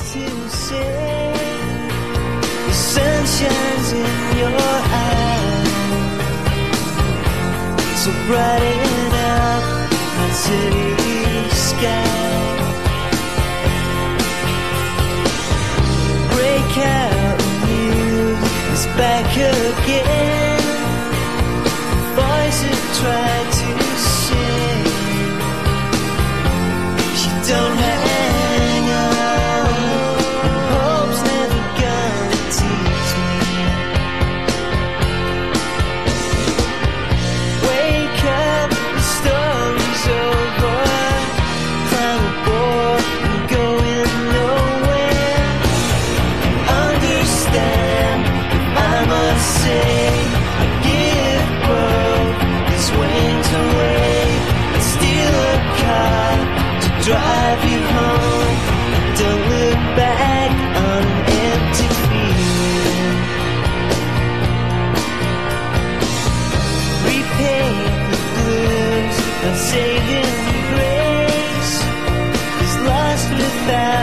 to say. The sun shines in your eyes, so brighten up my city sky. Break out anew, it's back again. Voices try to sing, she don't hang on, and hope's never gonna teach me. Wake up, the story's over. Climb aboard and going nowhere. Understand if I must say, I give both these wings away. I steal a car to drive you home. Don't look back on an empty field. Repaint the blues, not saving grace is lost without